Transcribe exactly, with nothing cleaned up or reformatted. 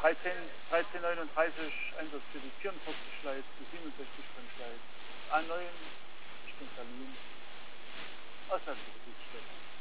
dreizehn, dreizehn neununddreißig Einsatz für die vierundvierzig Leute, die siebenundsechzig von Leute. A neun Richtung Berlin. Außerhalb des Kriegsstätten.